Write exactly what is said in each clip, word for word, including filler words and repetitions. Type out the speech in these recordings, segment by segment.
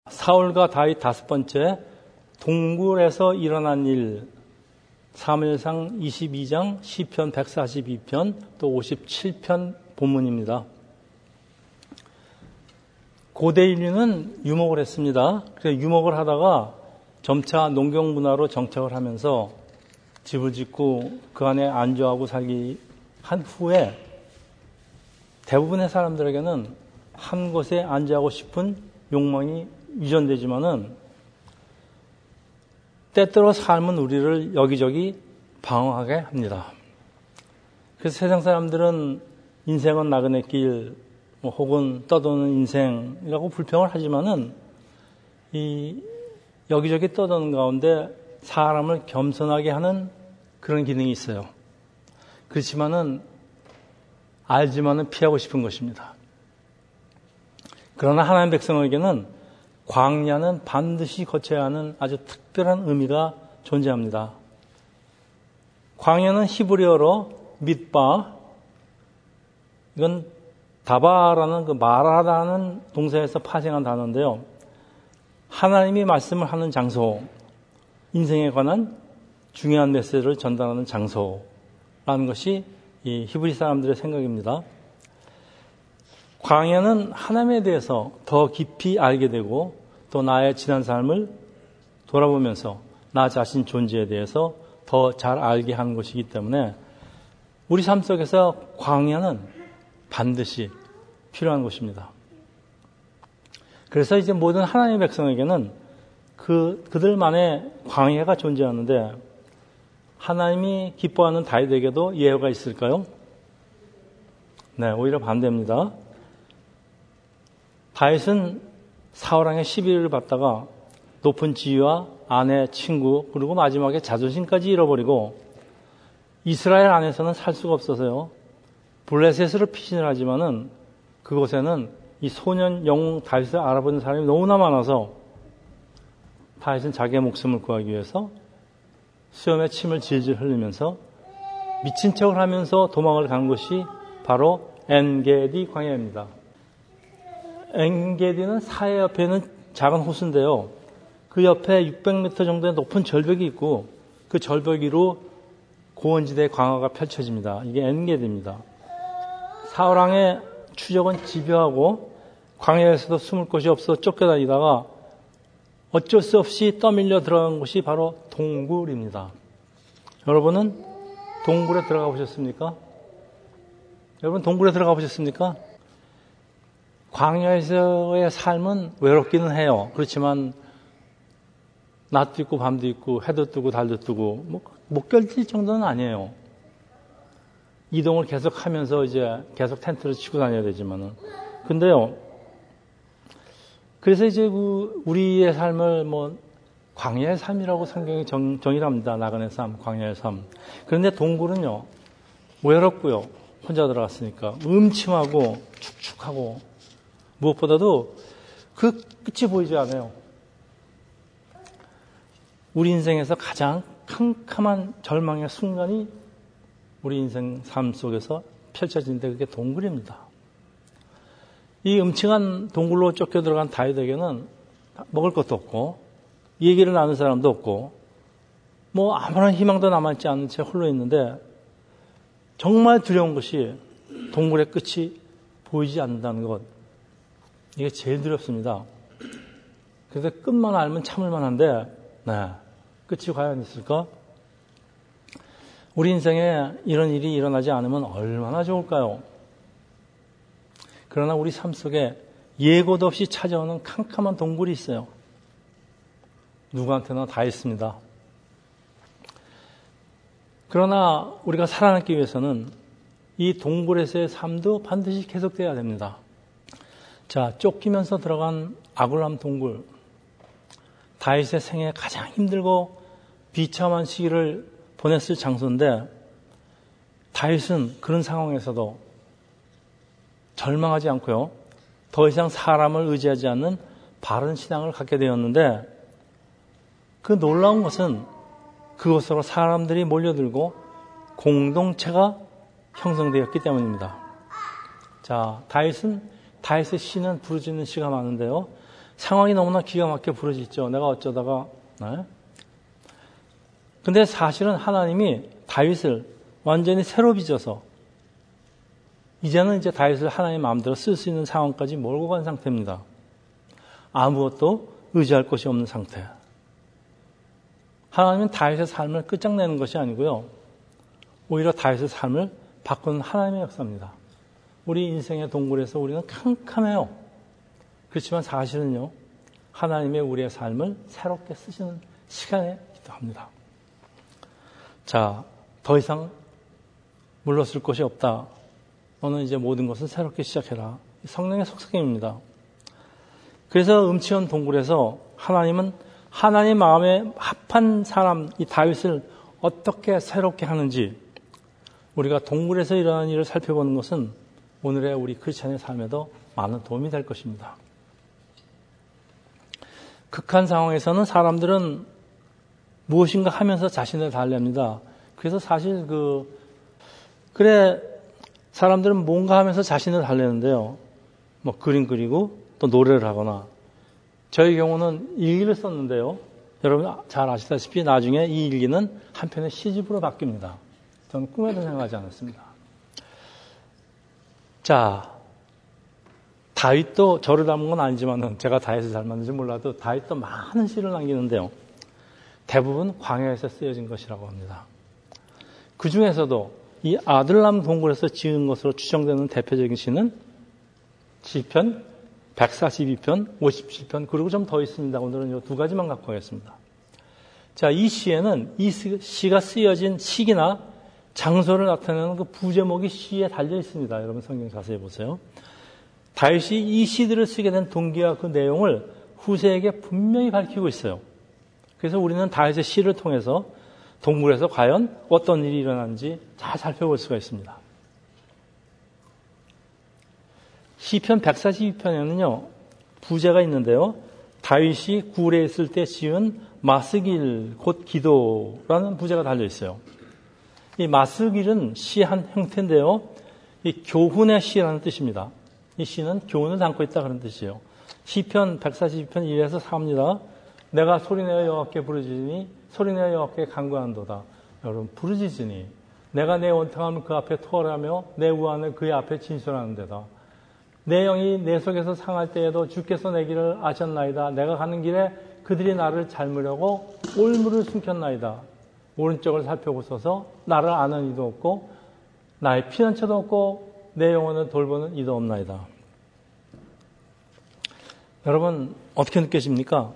사울과 다윗 다섯 번째, 동굴에서 일어난 일, 사무엘상 이십이 장, 시편 백사십이 편, 또 오십칠 편 본문입니다. 고대 인류는 유목을 했습니다. 그래서 유목을 하다가 점차 농경 문화로 정착을 하면서 집을 짓고 그 안에 안주하고 살기 한 후에 대부분의 사람들에게는 한 곳에 안주하고 싶은 욕망이 유전되지만은 때때로 삶은 우리를 여기저기 방황하게 합니다. 그래서 세상 사람들은 인생은 나그네 길, 뭐 혹은 떠도는 인생이라고 불평을 하지만은 이 여기저기 떠도는 가운데 사람을 겸손하게 하는 그런 기능이 있어요. 그렇지만은 알지만은 피하고 싶은 것입니다. 그러나 하나님 백성에게는 광야는 반드시 거쳐야 하는 아주 특별한 의미가 존재합니다. 광야는 히브리어로 mid바, 이건 다바라는 그 말하다는 동사에서 파생한 단어인데요. 하나님이 말씀을 하는 장소, 인생에 관한 중요한 메시지를 전달하는 장소라는 것이 이 히브리 사람들의 생각입니다. 광야는 하나님에 대해서 더 깊이 알게 되고 또 나의 지난 삶을 돌아보면서 나 자신 존재에 대해서 더 잘 알게 하는 것이기 때문에 우리 삶 속에서 광야는 반드시 필요한 것입니다. 그래서 이제 모든 하나님의 백성에게는 그, 그들만의 광야가 존재하는데 하나님이 기뻐하는 다윗에게도 예외가 있을까요? 네, 오히려 반대입니다. 다윗은 사울왕의 시비를 받다가 높은 지위와 아내, 친구, 그리고 마지막에 자존심까지 잃어버리고 이스라엘 안에서는 살 수가 없어서요. 블레셋으로 피신을 하지만은 그곳에는 이 소년 영웅 다윗을 알아보는 사람이 너무나 많아서 다윗은 자기의 목숨을 구하기 위해서 수염에 침을 질질 흘리면서 미친 척을 하면서 도망을 간 것이 바로 엔게디 광야입니다. 엔게디는 사해 옆에 있는 작은 호수인데요. 그 옆에 육백 미터 정도의 높은 절벽이 있고 그 절벽 위로 고원지대의 광야가 펼쳐집니다. 이게 엔게디입니다. 사울왕의 추적은 집요하고 광야에서도 숨을 곳이 없어 쫓겨다니다가 어쩔 수 없이 떠밀려 들어간 곳이 바로 동굴입니다. 여러분은 동굴에 들어가 보셨습니까? 여러분 동굴에 들어가 보셨습니까? 광야에서의 삶은 외롭기는 해요. 그렇지만 낮도 있고 밤도 있고 해도 뜨고 달도 뜨고 뭐 못 견딜 정도는 아니에요. 이동을 계속 하면서 이제 계속 텐트를 치고 다녀야 되지만은. 근데요. 그래서 이제 그 우리의 삶을 뭐 광야의 삶이라고 성경이 정, 정의를 합니다. 나그네 삶, 광야의 삶. 그런데 동굴은요. 외롭고요. 혼자 들어갔으니까 음침하고 축축하고 무엇보다도 그 끝이 보이지 않아요. 우리 인생에서 가장 캄캄한 절망의 순간이 우리 인생 삶 속에서 펼쳐지는데 그게 동굴입니다. 이 음침한 동굴로 쫓겨 들어간 다윗에게는 먹을 것도 없고 얘기를 나눌 사람도 없고 뭐 아무런 희망도 남아있지 않은 채 홀로 있는데 정말 두려운 것이 동굴의 끝이 보이지 않는다는 것. 이게 제일 두렵습니다. 그래서 끝만 알면 참을 만한데 네, 끝이 과연 있을까? 우리 인생에 이런 일이 일어나지 않으면 얼마나 좋을까요? 그러나 우리 삶 속에 예고도 없이 찾아오는 캄캄한 동굴이 있어요. 누구한테나 다 있습니다. 그러나 우리가 살아남기 위해서는 이 동굴에서의 삶도 반드시 계속돼야 됩니다. 자, 쫓기면서 들어간 아굴람 동굴. 다윗의 생애 가장 힘들고 비참한 시기를 보냈을 장소인데 다윗은 그런 상황에서도 절망하지 않고요. 더 이상 사람을 의지하지 않는 바른 신앙을 갖게 되었는데 그 놀라운 것은 그곳으로 사람들이 몰려들고 공동체가 형성되었기 때문입니다. 자, 다윗은 다윗의 시는 부르짖는 시가 많은데요. 상황이 너무나 기가 막히게 부러지죠. 내가 어쩌다가. 네? 근데 사실은 하나님이 다윗을 완전히 새로 빚어서 이제는 이제 다윗을 하나님 마음대로 쓸 수 있는 상황까지 몰고 간 상태입니다. 아무것도 의지할 것이 없는 상태. 하나님은 다윗의 삶을 끝장내는 것이 아니고요. 오히려 다윗의 삶을 바꾸는 하나님의 역사입니다. 우리 인생의 동굴에서 우리는 캄캄해요. 그렇지만 사실은요. 하나님의 우리의 삶을 새롭게 쓰시는 시간이기도 합니다. 자, 더 이상 물러설 곳이 없다. 너는 이제 모든 것을 새롭게 시작해라. 성령의 속삭임입니다. 그래서 음치원 동굴에서 하나님은 하나님 마음에 합한 사람, 이 다윗을 어떻게 새롭게 하는지 우리가 동굴에서 일어나는 일을 살펴보는 것은 오늘의 우리 크리스찬의 삶에도 많은 도움이 될 것입니다. 극한 상황에서는 사람들은 무엇인가 하면서 자신을 달랩니다. 그래서 사실 그, 그래, 사람들은 뭔가 하면서 자신을 달래는데요. 뭐 그림 그리고 또 노래를 하거나 저희 경우는 일기를 썼는데요. 여러분 잘 아시다시피 나중에 이 일기는 한편의 시집으로 바뀝니다. 저는 꿈에도 생각하지 않았습니다. 자, 다윗도 저를 닮은 건 아니지만 제가 다윗을 닮았는지 몰라도 다윗도 많은 시를 남기는데요. 대부분 광야에서 쓰여진 것이라고 합니다. 그 중에서도 이 아들람 동굴에서 지은 것으로 추정되는 대표적인 시는 시편 백사십이 편, 오십칠 편, 그리고 좀 더 있습니다. 오늘은 이 두 가지만 갖고 가겠습니다. 자, 이 시에는 이 시가 쓰여진 시기나 장소를 나타내는 그 부제목이 시에 달려 있습니다. 여러분 성경 자세히 보세요. 다윗이 이 시들을 쓰게 된 동기와 그 내용을 후세에게 분명히 밝히고 있어요. 그래서 우리는 다윗의 시를 통해서 동굴에서 과연 어떤 일이 일어났는지 잘 살펴볼 수가 있습니다. 시편 백사십이 편에는요, 부제가 있는데요. 다윗이 굴에 있을 때 지은 마스길, 곧 기도라는 부제가 달려 있어요. 이 마스길은 시 한 형태인데요. 이 교훈의 시라는 뜻입니다. 이 시는 교훈을 담고 있다 그런 뜻이에요. 시편 백사십이 편 일에서 사입니다. 내가 소리내어 여호와께 부르짖으니 소리내어 여호와께 간구한도다. 여러분 부르짖으니 내가 내 원통함을 그 앞에 토하라며 내 우환을 그의 앞에 진술하는 데다. 내 영이 내 속에서 상할 때에도 주께서 내 길을 아셨나이다. 내가 가는 길에 그들이 나를 삶으려고 올무를 숨겼나이다. 오른쪽을 살펴보소서. 나를 아는 이도 없고 나의 피난처도 없고 내 영혼을 돌보는 이도 없나이다. 여러분 어떻게 느껴집니까?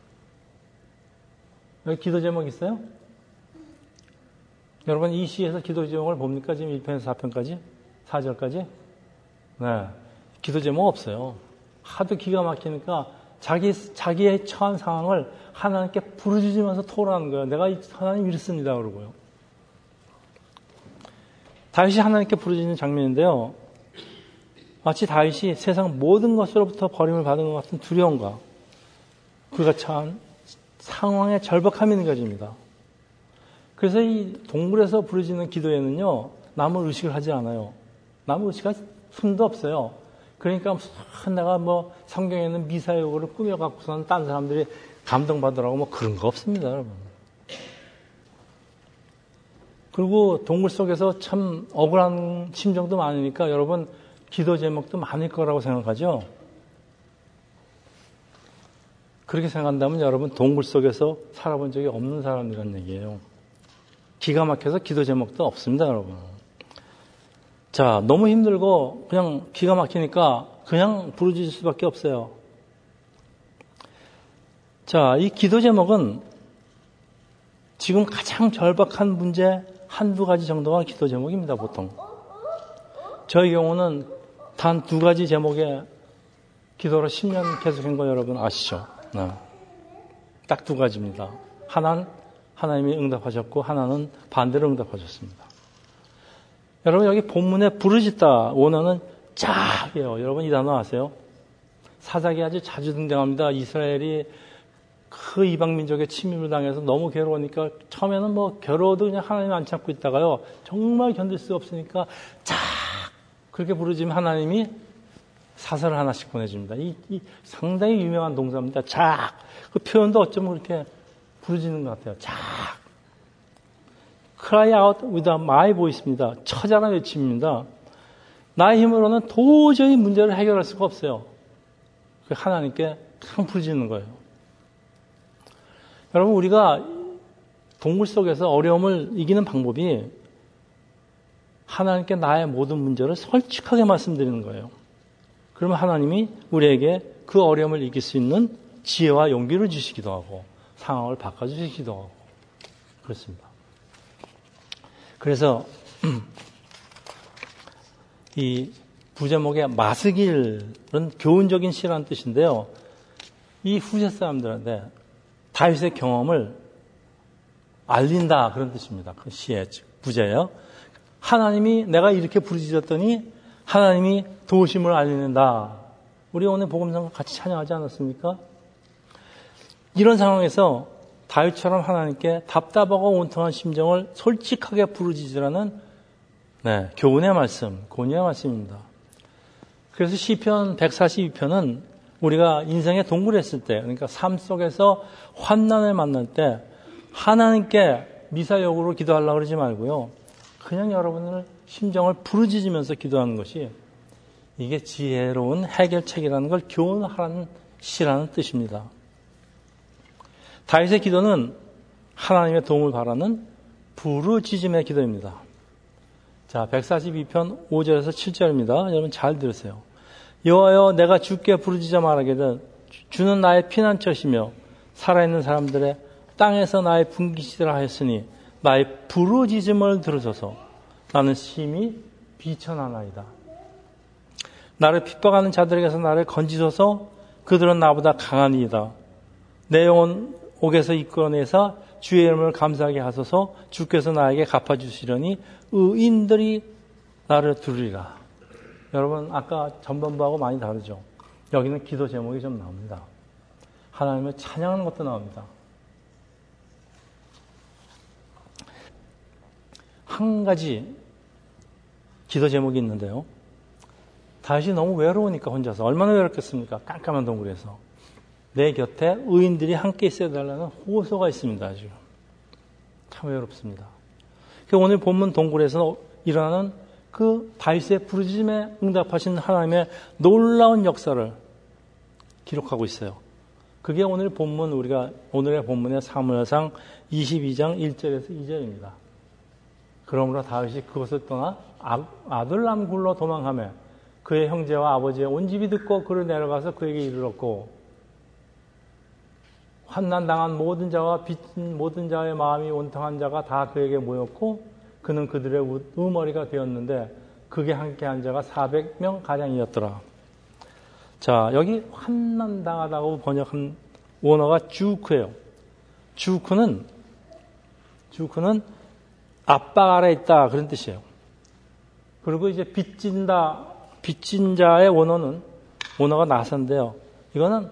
여기 기도 제목 있어요? 여러분 이 시에서 기도 제목을 봅니까? 지금 일 편에서 사 편까지? 사 절까지? 네. 기도 제목 없어요. 하도 기가 막히니까 자기, 자기의 처한 상황을 하나님께 부르짖으면서 토로하는 거예요. 내가 하나님 이렇습니다. 그러고요. 다윗이 하나님께 부르짖는 장면인데요. 마치 다윗이 세상 모든 것으로부터 버림을 받은 것 같은 두려움과 그가 처한 상황의 절박함이 느껴집니다. 그래서 이 동굴에서 부르짖는 기도에는요, 남을 의식을 하지 않아요. 남을 의식할 틈도 없어요. 그러니까 내가 뭐 성경에는 미사여구를 꾸며갖고서는 딴 사람들이 감동받으라고 뭐 그런 거 없습니다, 여러분. 그리고 동굴 속에서 참 억울한 심정도 많으니까 여러분 기도 제목도 많을 거라고 생각하죠? 그렇게 생각한다면 여러분 동굴 속에서 살아본 적이 없는 사람이라는 얘기예요. 기가 막혀서 기도 제목도 없습니다, 여러분. 자, 너무 힘들고 그냥 기가 막히니까 그냥 부르짖을 수밖에 없어요. 자, 이 기도 제목은 지금 가장 절박한 문제 한두 가지 정도가 기도 제목입니다, 보통. 저희 경우는 단 두 가지 제목의 기도로 십 년 계속한 거 여러분 아시죠? 네. 딱 두 가지입니다. 하나는 하나님이 응답하셨고 하나는 반대로 응답하셨습니다. 여러분 여기 본문에 부르짖다 원어는 짝이에요. 여러분 이 단어 아세요? 사사기 아주 자주 등장합니다. 이스라엘이 그 이방 민족의 침입을 당해서 너무 괴로우니까 처음에는 뭐 괴로워도 그냥 하나님 안 찾고 있다가요. 정말 견딜 수 없으니까 짝 그렇게 부르짖으면 하나님이 사설을 하나씩 보내줍니다. 이, 이 상당히 유명한 동사입니다. 작. 그 표현도 어쩌면 그렇게 부르짖는 것 같아요. 작. Cry out with my voice입니다. 처절한 외침입니다. 나의 힘으로는 도저히 문제를 해결할 수가 없어요. 하나님께 참 부르짖는 거예요. 여러분, 우리가 동굴 속에서 어려움을 이기는 방법이 하나님께 나의 모든 문제를 솔직하게 말씀드리는 거예요. 그러면 하나님이 우리에게 그 어려움을 이길 수 있는 지혜와 용기를 주시기도 하고 상황을 바꿔주시기도 하고 그렇습니다. 그래서 이 부제목의 마스길은 교훈적인 시라는 뜻인데요. 이 후세 사람들한테 다윗의 경험을 알린다 그런 뜻입니다. 그 시의 부제예요. 하나님이 내가 이렇게 부르짖었더니 하나님이 도우심을 알린다. 우리 오늘 복음성 같이 찬양하지 않았습니까? 이런 상황에서 다윗처럼 하나님께 답답하고 온통한 심정을 솔직하게 부르짖으라는 네, 교훈의 말씀, 권유의 말씀입니다. 그래서 시편 백사십이 편은 우리가 인생의 동굴에 있을 때, 그러니까 삶 속에서 환난을 만날 때 하나님께 미사역으로 기도하려고 그러지 말고요. 그냥 여러분의 심정을 부르짖으면서 기도하는 것이 이게 지혜로운 해결책이라는 걸 교훈하라는 시라는 뜻입니다. 다윗의 기도는 하나님의 도움을 바라는 부르짖음의 기도입니다. 자, 백사십이 편 오 절에서 칠 절입니다. 여러분 잘 들으세요. 여호와여, 내가 주께 부르짖어 말하기를 주는 나의 피난처시며 살아있는 사람들의 땅에서 나의 분기시라 하였으니 나의 부르짖음을 들으소서. 나는 심히 비천하나이다. 나를 핍박하는 자들에게서 나를 건지소서. 그들은 나보다 강하니이다. 내 영혼 옥에서 이끌어내사 주의 이름을 감사하게 하소서. 주께서 나에게 갚아주시려니 의인들이 나를 들으리라. 여러분 아까 전반부하고 많이 다르죠. 여기는 기도 제목이 좀 나옵니다. 하나님을 찬양하는 것도 나옵니다. 한 가지 기도 제목이 있는데요. 다윗이 너무 외로우니까 혼자서 얼마나 외롭겠습니까? 깜깜한 동굴에서. 내 곁에 의인들이 함께 있어야 달라는 호소가 있습니다. 아주 참 외롭습니다. 오늘 본문 동굴에서 일어나는 그 다윗의 부르짖음에 응답하신 하나님의 놀라운 역사를 기록하고 있어요. 그게 오늘 본문 우리가 오늘의 본문의 사무엘상 이십이 장 일 절에서 이 절입니다. 그러므로 다윗이 그것을 떠나 아둘람 굴로 도망하며 그의 형제와 아버지의 온 집이 듣고 그를 내려가서 그에게 이르렀고 환난당한 모든 자와 빚진 모든 자의 마음이 온탕한 자가 다 그에게 모였고 그는 그들의 우머리가 되었는데 그게 함께한 자가 사백 명 가량이었더라. 자, 여기 환난당하다고 번역한 원어가 주크예요. 주크는 주크는 압박 아래 있다 그런 뜻이에요. 그리고 이제 빚진다, 빚진 자의 원어는 원어가 나사인데요. 이거는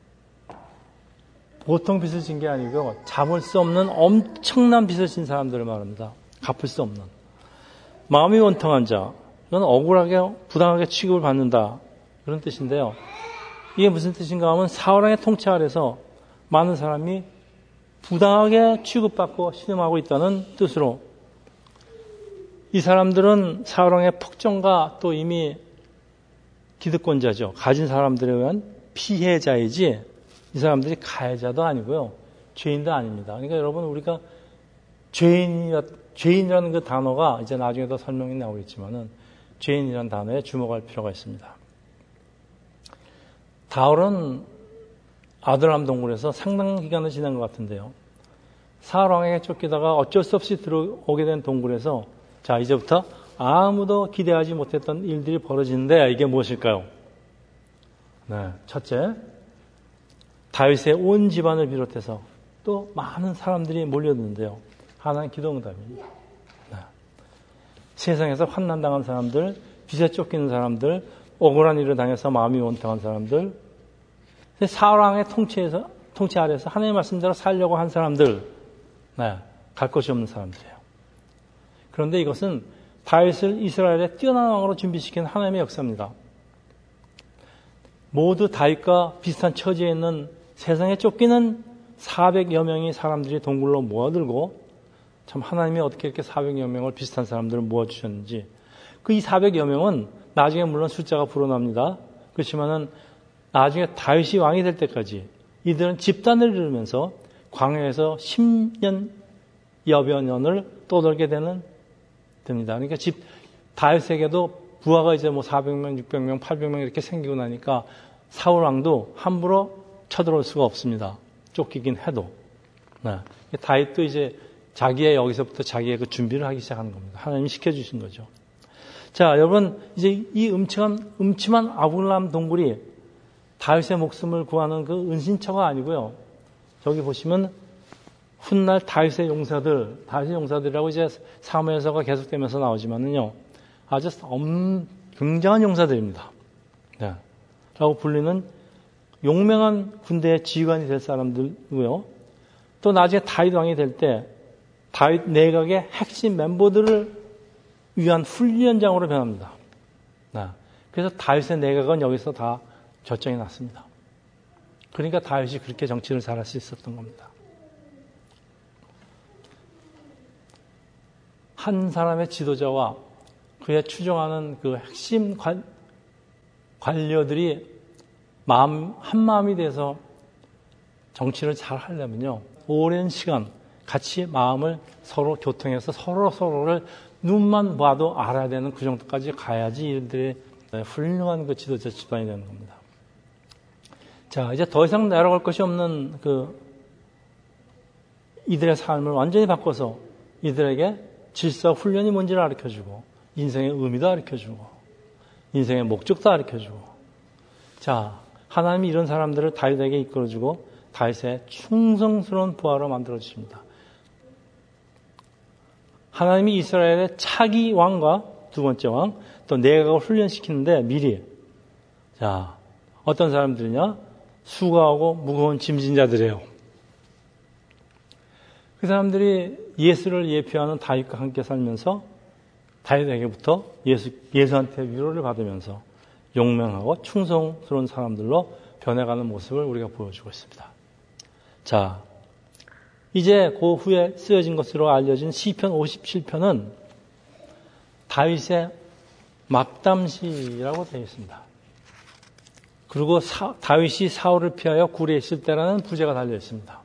보통 빚을 진 게 아니고 잡을 수 없는 엄청난 빚을 진 사람들을 말합니다. 갚을 수 없는. 마음이 원통한 자, 이건 억울하게 부당하게 취급을 받는다 그런 뜻인데요. 이게 무슨 뜻인가 하면 사울왕의 통치 아래서 많은 사람이 부당하게 취급받고 신음하고 있다는 뜻으로 이 사람들은 사울왕의 폭정과 또 이미 기득권자죠. 가진 사람들에 의한 피해자이지 이 사람들이 가해자도 아니고요. 죄인도 아닙니다. 그러니까 여러분 우리가 죄인이, 죄인이라는 그 단어가 이제 나중에 더 설명이 나오겠지만은 죄인이라는 단어에 주목할 필요가 있습니다. 다울은 아둘람 동굴에서 상당한 기간을 지난 것 같은데요. 사울왕에게 쫓기다가 어쩔 수 없이 들어오게 된 동굴에서 자, 이제부터 아무도 기대하지 못했던 일들이 벌어지는데 이게 무엇일까요? 네, 첫째, 다윗의 온 집안을 비롯해서 또 많은 사람들이 몰려드는데요. 하나는 기도응답입니다. 네. 세상에서 환난당한 사람들, 빚에 쫓기는 사람들, 억울한 일을 당해서 마음이 원통한 사람들, 사울왕의 통치에서, 통치 아래서 하나님의 말씀대로 살려고 한 사람들, 네, 갈 곳이 없는 사람들이에요. 그런데 이것은 다윗을 이스라엘의 뛰어난 왕으로 준비시킨 하나님의 역사입니다. 모두 다윗과 비슷한 처지에 있는 세상에 쫓기는 사백여 명의 사람들이 동굴로 모여들고, 참 하나님이 어떻게 이렇게 사백여 명을 비슷한 사람들을 모아주셨는지. 그 이 사백여 명은 나중에 물론 숫자가 불어납니다. 그렇지만은 나중에 다윗이 왕이 될 때까지 이들은 집단을 이루면서 광야에서 십 년여여 년을 떠돌게 되는 됩니다. 그러니까 집 다윗에게도 부하가 이제 뭐 사백 명, 육백 명, 팔백 명 이렇게 생기고 나니까 사울 왕도 함부로 쳐들어올 수가 없습니다. 쫓기긴 해도. 네. 다윗도 이제 자기의 여기서부터 자기의 그 준비를 하기 시작하는 겁니다. 하나님이 시켜주신 거죠. 자, 여러분 이제 이 음침한 음침한 아둘람 동굴이 다윗의 목숨을 구하는 그 은신처가 아니고요. 저기 보시면 훗날 다윗의 용사들, 다윗의 용사들이라고 이제 사무엘서가 계속되면서 나오지만은요, 아주 엄, 굉장한 용사들입니다. 네. 라고 불리는 용맹한 군대의 지휘관이 될 사람들이고요. 또 나중에 다윗 왕이 될 때 다윗 내각의 핵심 멤버들을 위한 훈련장으로 변합니다. 네. 그래서 다윗의 내각은 여기서 다 결정이 났습니다. 그러니까 다윗이 그렇게 정치를 잘할 수 있었던 겁니다. 한 사람의 지도자와 그의 추종하는 그 핵심 관, 관료들이 마음, 한 마음이 돼서 정치를 잘 하려면요, 오랜 시간 같이 마음을 서로 교통해서 서로 서로를 눈만 봐도 알아야 되는 그 정도까지 가야지 이들의 훌륭한 그 지도자 집단이 되는 겁니다. 자, 이제 더 이상 내려갈 것이 없는 그 이들의 삶을 완전히 바꿔서 이들에게 질서 훈련이 뭔지를 가르쳐주고, 인생의 의미도 가르쳐주고, 인생의 목적도 가르쳐주고. 자, 하나님이 이런 사람들을 다윗에게 이끌어주고 다윗의 충성스러운 부하로 만들어주십니다. 하나님이 이스라엘의 차기 왕과 두 번째 왕, 또 내각을 훈련시키는데 미리, 자, 어떤 사람들이냐? 수고하고 무거운 짐진 자들이에요. 그 사람들이 예수를 예표하는 다윗과 함께 살면서 다윗에게부터 예수, 예수한테 위로를 받으면서 용맹하고 충성스러운 사람들로 변해가는 모습을 우리가 보여주고 있습니다. 자, 이제 그 후에 쓰여진 것으로 알려진 시편 오십칠 편은 다윗의 막담시라고 되어 있습니다. 그리고 사, 다윗이 사울을 피하여 굴에 있을 때라는 부제가 달려 있습니다.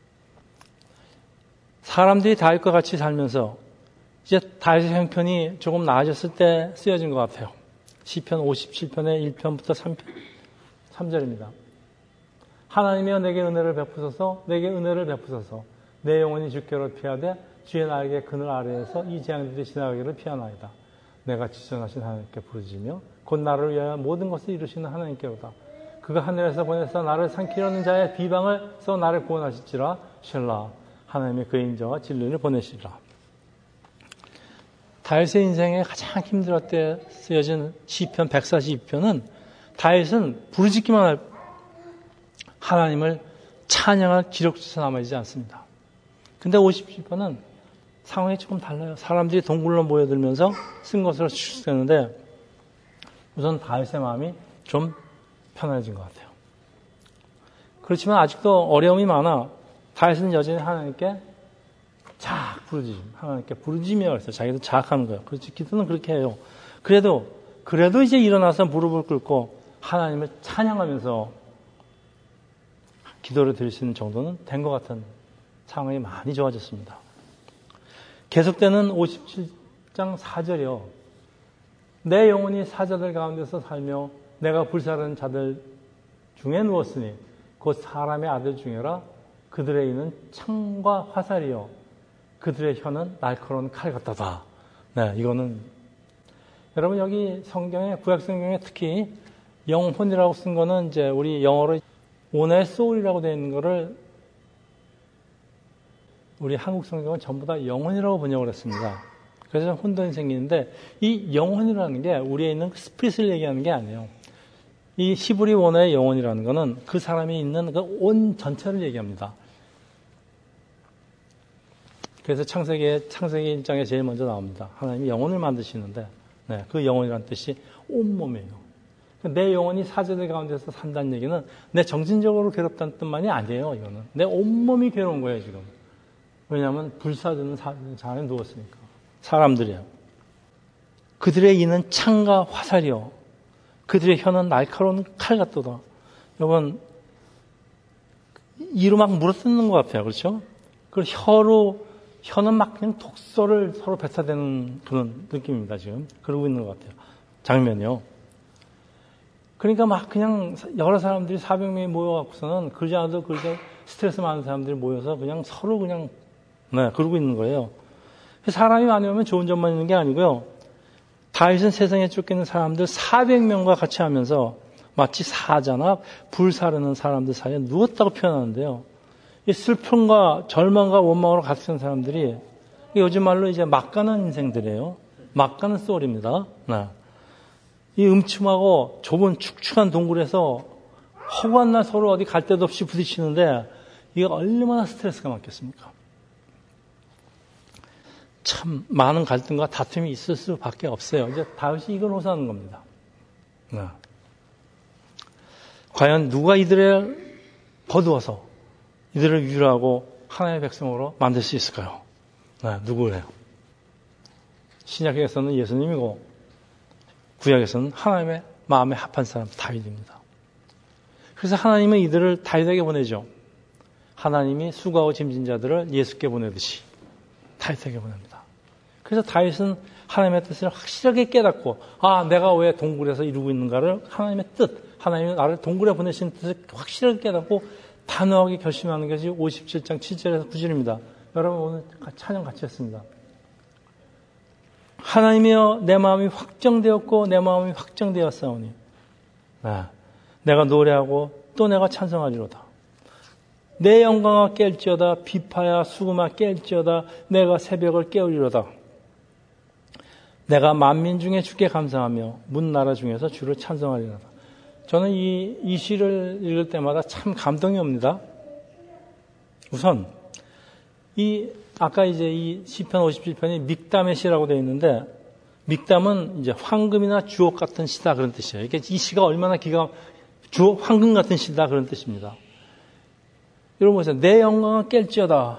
사람들이 다윗과 같이 살면서 이제 다윗의 형편이 조금 나아졌을 때 쓰여진 것 같아요. 시편 오십칠 편의 일 편부터 삼 편, 삼 절입니다. 하나님이여 내게 은혜를 베푸소서, 내게 은혜를 베푸소서. 내 영혼이 주께로 피하되 주의 나에게 그늘 아래에서 이 재앙들이 지나가기를 피하나이다. 내가 지존하신 하나님께 부르짖으며 곧 나를 위하여 모든 것을 이루시는 하나님께로다. 그가 하늘에서 보내서 나를 삼키려는 자의 비방을 써 나를 구원하실지라. 쉘라. 하나님의 그 인자와 진리를 보내시리라. 다윗의 인생에 가장 힘들었을 때 쓰여진 시편 백사십이 편은 다윗은 부르짖기만 할 하나님을 찬양할 기록조차 남아있지 않습니다. 근데 오십칠 편은 상황이 조금 달라요. 사람들이 동굴로 모여들면서 쓴 것으로 추측되는데 우선 다윗의 마음이 좀 편해진 것 같아요. 그렇지만 아직도 어려움이 많아 다윗은 여전히 하나님께 자악 부르짖음, 하나님께 부르짖으며 그래서 자기도 자악하는 거예요. 그렇지, 기도는 그렇게 해요. 그래도 그래도 이제 일어나서 무릎을 꿇고 하나님을 찬양하면서 기도를 드릴 수 있는 정도는 된 것 같은 상황이 많이 좋아졌습니다. 계속되는 오십칠 장 사 절이요. 내 영혼이 사자들 가운데서 살며 내가 불사르는 자들 중에 누웠으니 곧 사람의 아들 중에라. 그들의 이는 창과 화살이요 그들의 혀는 날카로운 칼 같다다. 네, 이거는 여러분 여기 성경에 구약 성경에 특히 영혼이라고 쓴 거는 이제 우리 영어로 오늘 soul이라고 되어 있는 거를 우리 한국 성경은 전부 다 영혼이라고 번역을 했습니다. 그래서 혼돈이 생기는데 이 영혼이라는 게 우리에 있는 스피릿을 얘기하는 게 아니에요. 이 히브리 원어의 영혼이라는 거는 그 사람이 있는 그 온 전체를 얘기합니다. 그래서 창세기, 창세기 일 장에 제일 먼저 나옵니다. 하나님이 영혼을 만드시는데, 네, 그 영혼이라는 뜻이 온몸이에요. 내 영혼이 사제들 가운데서 산다는 얘기는 내 정신적으로 괴롭다는 뜻만이 아니에요. 이거는 내 온몸이 괴로운 거예요 지금. 왜냐하면 불사드는 잔에 누웠으니까. 사람들이요. 그들의 이는 창과 화살이요. 그들의 혀는 날카로운 칼 같도다. 여러분 이로 막 물어뜯는 것 같아요. 그렇죠? 그 혀로 혀는 막 그냥 독소를 서로 뱉어대는 그런 느낌입니다. 지금 그러고 있는 것 같아요. 장면이요. 그러니까 막 그냥 여러 사람들이 사백 명이 모여갖고서는 그러지 않아도 그렇게 스트레스 많은 사람들이 모여서 그냥 서로 그냥 네, 그러고 있는 거예요. 사람이 많이 오면 좋은 점만 있는 게 아니고요. 다윗은 세상에 쫓기는 사람들 사백 명과 같이 하면서 마치 사자나 불사르는 사람들 사이에 누웠다고 표현하는데요. 이 슬픔과 절망과 원망으로 갇힌 사람들이 요즘 말로 이제 막 가는 인생들이에요. 막 가는 소울입니다. 네. 이 음침하고 좁은 축축한 동굴에서 허구한 날 서로 어디 갈 데도 없이 부딪히는데 이게 얼마나 스트레스가 많겠습니까? 참 많은 갈등과 다툼이 있을 수밖에 없어요. 이제 다윗이 이걸 호소하는 겁니다. 네. 과연 누가 이들을 거두어서 이들을 위로하고 하나님의 백성으로 만들 수 있을까요? 네, 누구예요? 신약에서는 예수님이고 구약에서는 하나님의 마음에 합한 사람 다윗입니다. 그래서 하나님은 이들을 다윗에게 보내죠. 하나님이 수고하고 짐진 자들을 예수께 보내듯이 다윗에게 보냅니다. 그래서 다윗은 하나님의 뜻을 확실하게 깨닫고 아 내가 왜 동굴에서 이루고 있는가를 하나님의 뜻, 하나님이 나를 동굴에 보내신 뜻을 확실하게 깨닫고 단호하게 결심하는 것이 오십칠 장 칠 절에서 구 절입니다. 여러분 오늘 찬양 같이 했습니다. 하나님이여 내 마음이 확정되었고 내 마음이 확정되었사오니 네. 내가 노래하고 또 내가 찬송하리로다. 내 영광아 깰지어다 비파야 수금아 깰지어다 내가 새벽을 깨우리로다. 내가 만민 중에 주께 감사하며 문 나라 중에서 주를 찬송하리로다. 저는 이, 이 시를 읽을 때마다 참 감동이 옵니다. 우선 이 아까 이제 이 시편 오십칠 편이 믹담의 시라고 되어 있는데 믹담은 이제 황금이나 주옥 같은 시다 그런 뜻이에요. 이게 이 시가 얼마나 기가 주옥 황금 같은 시다 그런 뜻입니다. 여러분 보세요. 내 영광을 깰지어다.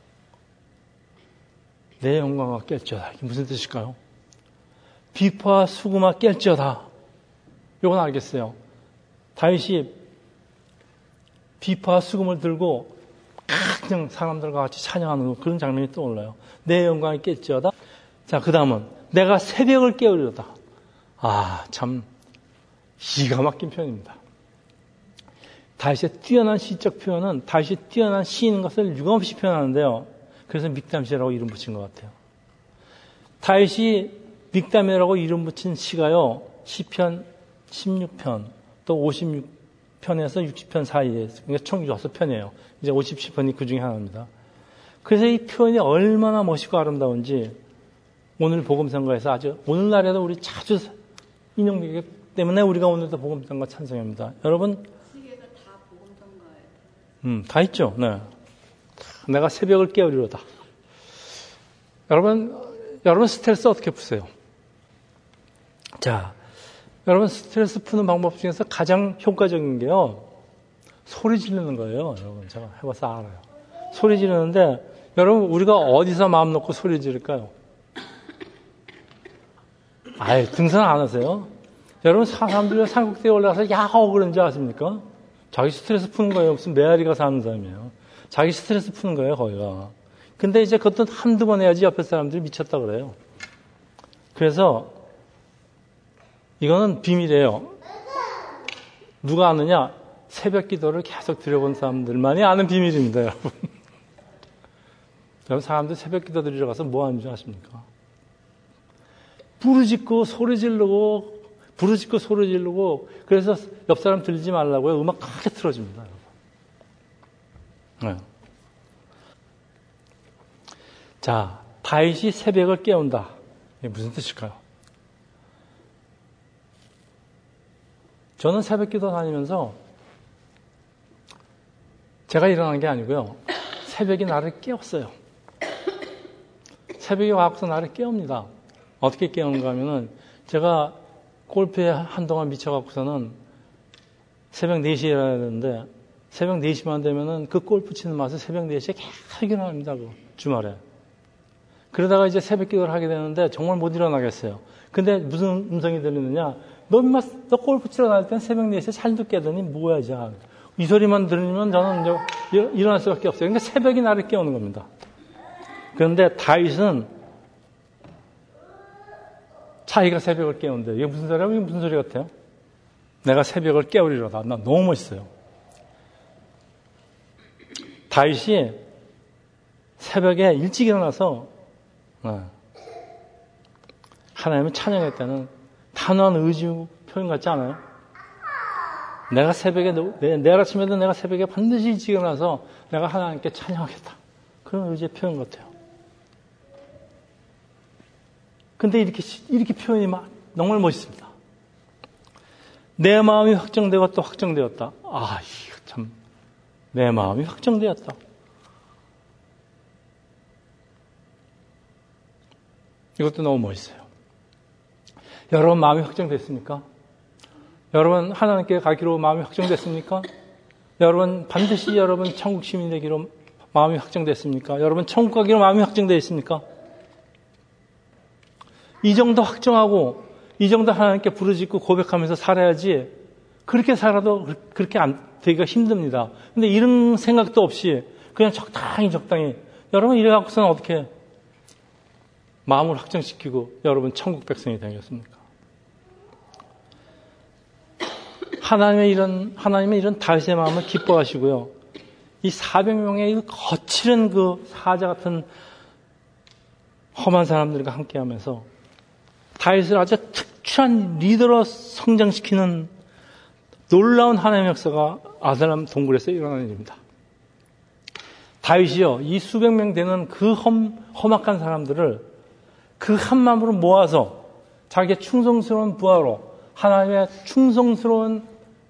내 영광을 깰지어다. 이게 무슨 뜻일까요? 비파와 수금아 깰지어다. 이건 알겠어요. 다윗이 비파와 수금을 들고 그냥 사람들과 같이 찬양하는 그런 장면이 떠올라요. 내 영광이 깰지어다. 자, 그 다음은 내가 새벽을 깨우리로다. 아, 참 기가 막힌 표현입니다. 다윗의 뛰어난 시적 표현은 다윗이 뛰어난 시인 것을 유감없이 표현하는데요. 그래서 믹담시라고 이름 붙인 것 같아요. 다윗이 믹담이라고 이름 붙인 시가요. 시편 십육 편 또 오십육 편에서 육십 편 사이에 그러니까 총 여섯 편이에요. 이제 오십칠 편이 그 중에 하나입니다. 그래서 이 표현이 얼마나 멋있고 아름다운지 오늘 복음성가에서 아주 오늘날에도 우리 자주 인용되기 때문에 우리가 오늘도 복음성가 찬송합니다. 여러분 음, 다 있죠. 네. 내가 새벽을 깨우리로다. 여러분, 여러분 스트레스 어떻게 푸세요? 자, 여러분 스트레스 푸는 방법 중에서 가장 효과적인 게요. 소리 지르는 거예요. 여러분 제가 해봐서 알아요. 소리 지르는데 여러분 우리가 어디서 마음 놓고 소리 지를까요? 아예 등산 안 하세요? 여러분 사람들이 산꼭대기에 올라가서 야호 그런지 아십니까? 자기 스트레스 푸는 거예요. 무슨 메아리가 사는 사람이에요. 자기 스트레스 푸는 거예요, 거기가. 근데 이제 그것도 한두 번 해야지 옆에 사람들이 미쳤다 그래요. 그래서 이거는 비밀이에요. 누가 아느냐? 새벽 기도를 계속 드려본 사람들만이 아는 비밀입니다, 여러분. 여러분 사람들 새벽 기도 드리러 가서 뭐 하는 줄 아십니까? 부르짖고 소리 지르고 부르짖고 소리 지르고 그래서 옆 사람 들리지 말라고요. 음악 크게 틀어줍니다. 네. 자, 다윗이 새벽을 깨운다. 이게 무슨 뜻일까요? 저는 새벽 기도 다니면서 제가 일어난 게 아니고요. 새벽이 나를 깨웠어요. 새벽에 와서 나를 깨웁니다. 어떻게 깨우는가 하면은 제가 골프에 한동안 미쳐갖고서는 새벽 네 시에 일어나야 되는데 새벽 네 시만 되면은 그 골프 치는 맛을 새벽 네 시에 계속 일어납니다. 그 주말에. 그러다가 이제 새벽 기도를 하게 되는데 정말 못 일어나겠어요. 근데 무슨 음성이 들리느냐? 너 인마, 너 골프 치러 나갈 땐 새벽 네 시에 살도 깨더니 뭐야, 이제. 이 소리만 들으면 저는 이제 일어날 수밖에 없어요. 그러니까 새벽이 나를 깨우는 겁니다. 그런데 다윗은 자기가 새벽을 깨운대. 이게 무슨 소리야? 이게 무슨 소리 같아요? 내가 새벽을 깨우리로다. 나 너무 멋있어요. 다윗이 새벽에 일찍 일어나서 하나님을 찬양했다는 단호한 의지 표현 같지 않아요? 내가 새벽에, 내일 아침에도 내가 새벽에 반드시 일찍 일어나서 내가 하나님께 찬양하겠다. 그런 의지의 표현 같아요. 근데 이렇게, 이렇게 표현이 막 정말 멋있습니다. 내 마음이 확정되고 또 확정되었다. 아, 이거 참. 내 마음이 확정되었다. 이것도 너무 멋있어요. 여러분 마음이 확정됐습니까? 여러분 하나님께 가기로 마음이 확정됐습니까? 여러분 반드시 여러분 천국 시민이 되기로 마음이 확정됐습니까? 여러분 천국 가기로 마음이 확정되어 있습니까? 이 정도 확정하고 이 정도 하나님께 부르짖고 고백하면서 살아야지 그렇게 살아도 그렇게 안 되기가 힘듭니다. 근데 이런 생각도 없이 그냥 적당히 적당히 여러분 이래 갖고서는 어떻게 마음을 확정시키고 여러분 천국 백성이 되겠습니까? 하나님의 이런 하나님의 이런 다윗의 마음을 기뻐하시고요. 이 사백 명의 거칠은 그 사자 같은 험한 사람들과 함께하면서 다윗을 아주 특출한 리더로 성장시키는 놀라운 하나님의 역사가 아들람 동굴에서 일어나는 일입니다. 다윗이요, 이 수백 명 되는 그 험, 험악한 사람들을 그 한 마음으로 모아서 자기의 충성스러운 부하로 하나님의 충성스러운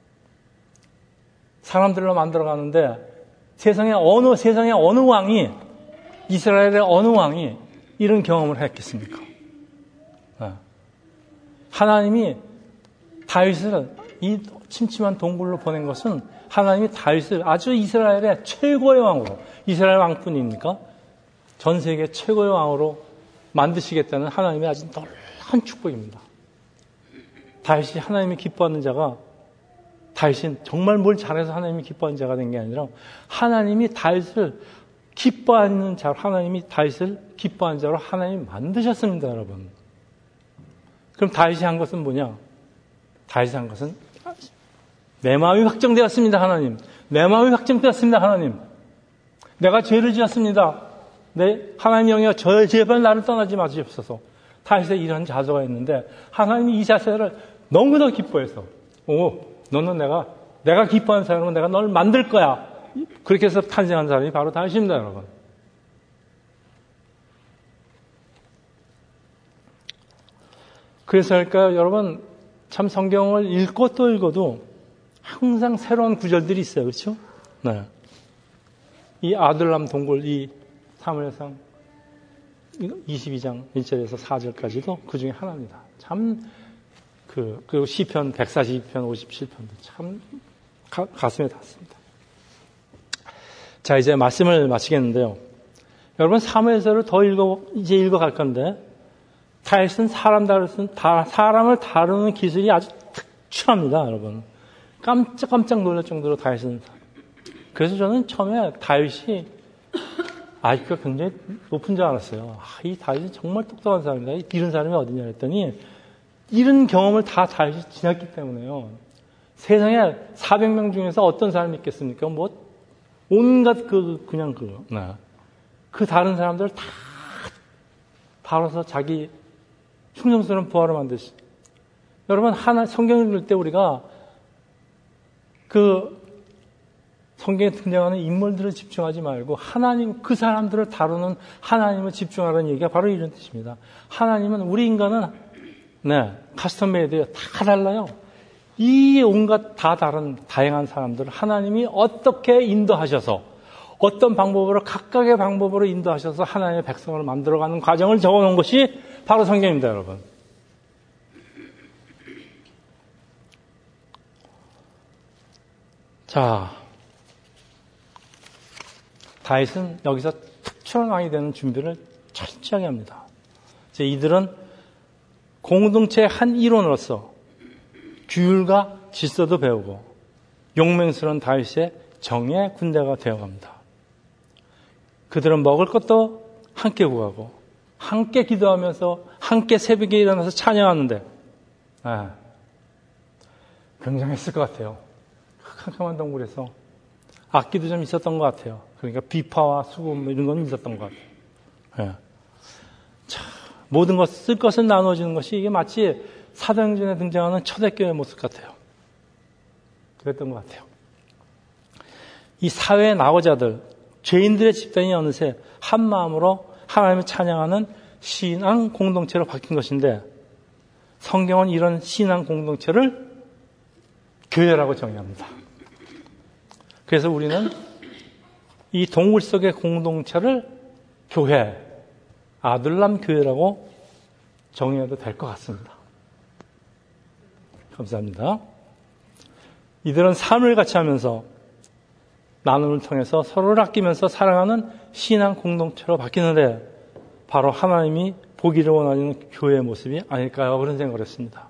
사람들로 만들어가는데 세상에 어느, 세상에 어느 왕이, 이스라엘의 어느 왕이 이런 경험을 했겠습니까? 하나님이 다윗을 이 침침한 동굴로 보낸 것은 하나님이 다윗을 아주 이스라엘의 최고의 왕으로, 이스라엘 왕뿐입니까? 전 세계 최고의 왕으로 만드시겠다는 하나님의 아주 놀라운 축복입니다. 다윗이 하나님이 기뻐하는 자가, 다윗이 정말 뭘 잘해서 하나님이 기뻐하는 자가 된 게 아니라 하나님이 다윗을 기뻐하는 자로, 하나님이 다윗을 기뻐하는 자로 하나님이 만드셨습니다, 여러분. 그럼 다윗이 한 것은 뭐냐? 다윗이 한 것은 내 마음이 확정되었습니다, 하나님. 내 마음이 확정되었습니다, 하나님. 내가 죄를 지었습니다. 네, 하나님 영이여 저 제발 나를 떠나지 마시옵소서. 다윗의 이런 자세가 있는데 하나님이 이 자세를 너무도 기뻐해서 오, 너는 내가 내가 기뻐하는 사람은 내가 널 만들 거야. 그렇게 해서 탄생한 사람이 바로 다윗입니다, 여러분. 그래서 할까요, 여러분? 참 성경을 읽고 또 읽어도 항상 새로운 구절들이 있어요, 그렇죠? 네. 이 아들람 동굴, 이 사무엘상 이십이 장 일 절에서 사 절까지도 그 중에 하나입니다. 참, 그, 그리고 시편 백사십이 편, 오십칠 편도 참 가, 가슴에 닿습니다. 자, 이제 말씀을 마치겠는데요. 여러분, 사무엘서를 더 읽어, 이제 읽어갈 건데, 다윗은 사람 다루는, 다, 사람을 다루는 기술이 아주 특출합니다, 여러분. 깜짝깜짝 놀랄 정도로 다윗은. 그래서 저는 처음에 다윗이 아이큐가 굉장히 높은 줄 알았어요. 아, 이 다윗이 정말 똑똑한 사람이다. 이런 사람이 어디냐 했더니 이런 경험을 다 다윗이 지났기 때문에요. 세상에 사백 명 중에서 어떤 사람이 있겠습니까? 뭐 온갖 그 그냥 그, 네. 그 다른 사람들을 다 다뤄서 자기 충성스러운 부하로 만드시. 여러분 하나 성경을 읽을 때 우리가 그 성경에 등장하는 인물들을 집중하지 말고 하나님, 그 사람들을 다루는 하나님을 집중하라는 얘기가 바로 이런 뜻입니다. 하나님은, 우리 인간은 네, 카스텀 메이드예요. 다 달라요. 이 온갖 다 다른 다양한 사람들을 하나님이 어떻게 인도하셔서 어떤 방법으로, 각각의 방법으로 인도하셔서 하나님의 백성을 만들어가는 과정을 적어놓은 것이 바로 성경입니다, 여러분. 자, 다윗은 여기서 특출한 왕이 되는 준비를 철저하게 합니다. 이제 이들은 공동체의 한 일원으로서 규율과 질서도 배우고 용맹스러운 다윗의 정의 군대가 되어갑니다. 그들은 먹을 것도 함께 구하고 함께 기도하면서 함께 새벽에 일어나서 찬양하는데 네, 굉장했을 것 같아요. 캄캄한 동굴에서 악기도 좀 있었던 것 같아요. 그러니까 비파와 수금 이런 건 있었던 것 같아요. 네. 자, 모든 것, 쓸 것을 나눠주는 것이 이게 마치 사도행전에 등장하는 초대교회의 모습 같아요. 그랬던 것 같아요. 이 사회의 낙오자들, 죄인들의 집단이 어느새 한 마음으로 하나님을 찬양하는 신앙 공동체로 바뀐 것인데 성경은 이런 신앙 공동체를 교회라고 정의합니다. 그래서 우리는 이 동굴 속의 공동체를 교회, 아둘람 교회라고 정의해도 될 것 같습니다. 감사합니다. 이들은 삶을 같이 하면서 나눔을 통해서 서로를 아끼면서 사랑하는 신앙 공동체로 바뀌는데 바로 하나님이 보기를 원하는 교회의 모습이 아닐까요? 그런 생각을 했습니다.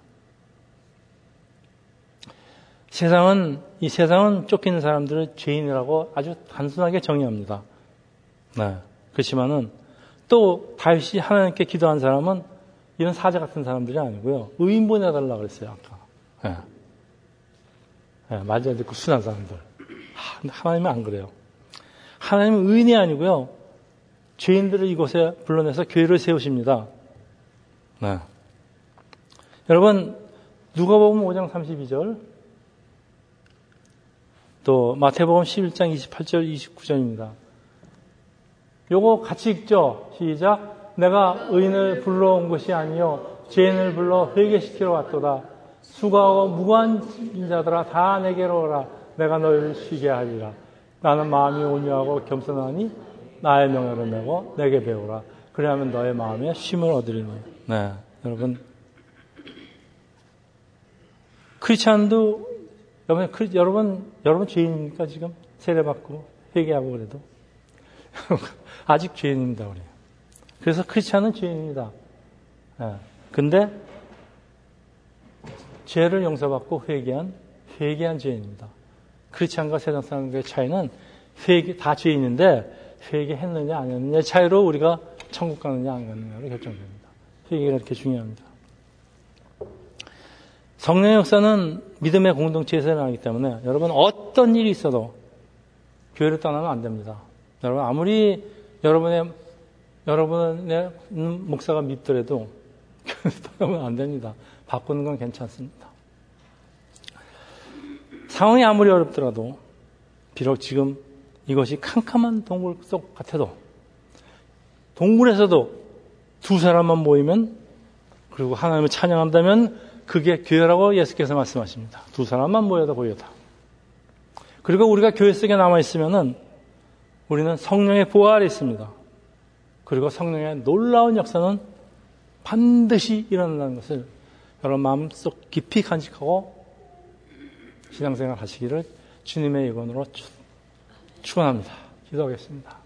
세상은, 이 세상은 쫓기는 사람들을 죄인이라고 아주 단순하게 정의합니다. 네. 그렇지만은 또 다윗이 하나님께 기도한 사람은 이런 사자 같은 사람들이 아니고요. 의인 보내달라고 그랬어요, 아까. 네. 네, 말 잘 듣고 순한 사람들. 하, 근데 하나님은 안 그래요. 하나님은 의인이 아니고요. 죄인들을 이곳에 불러내서 교회를 세우십니다. 네. 여러분, 누가복음 오 장 삼십이 절, 또 마태복음 십일 장 이십팔 절, 이십구 절입니다. 요거 같이 읽죠. 시작. 내가 의인을 불러온 것이 아니요 죄인을 불러 회개시키러 왔도다. 수고하고 무거운 자들아 다 내게로 오라. 내가 너희를 쉬게 하리라. 나는 마음이 온유하고 겸손하니 나의 명예를 메고 내게 배우라. 그래야면 너의 마음에 쉼을 얻으리니. 네, 여러분 크리스찬도 여러분, 그, 여러분 여러분 죄인입니까 지금 세례받고 회개하고 그래도 아직 죄인입니다 우리. 그래서 크리스찬은 죄인입니다. 네. 근데 죄를 용서받고 회개한 회개한 죄인입니다. 크리스찬과 세상 사람들의 차이는 회개 다 죄인인데 회개했느냐 안 했느냐의 차이로 우리가 천국 가느냐 안 가느냐로 결정됩니다. 회개가 이렇게 중요합니다. 성령의 역사는 믿음의 공동체에서 일어나기 때문에 여러분 어떤 일이 있어도 교회를 떠나면 안 됩니다. 여러분 아무리 여러분의 여러분의 목사가 믿더라도 교회를 떠나면 안 됩니다. 바꾸는 건 괜찮습니다. 상황이 아무리 어렵더라도 비록 지금 이것이 캄캄한 동굴 속 같아도 동굴에서도 두 사람만 모이면 그리고 하나님을 찬양한다면 그게 교회라고 예수께서 말씀하십니다. 두 사람만 모여도 보여다. 그리고 우리가 교회 속에 남아있으면은 우리는 성령의 보호 아래 있습니다. 그리고 성령의 놀라운 역사는 반드시 일어난다는 것을 여러분 마음속 깊이 간직하고 신앙생활 하시기를 주님의 예언으로 축원합니다. 기도하겠습니다.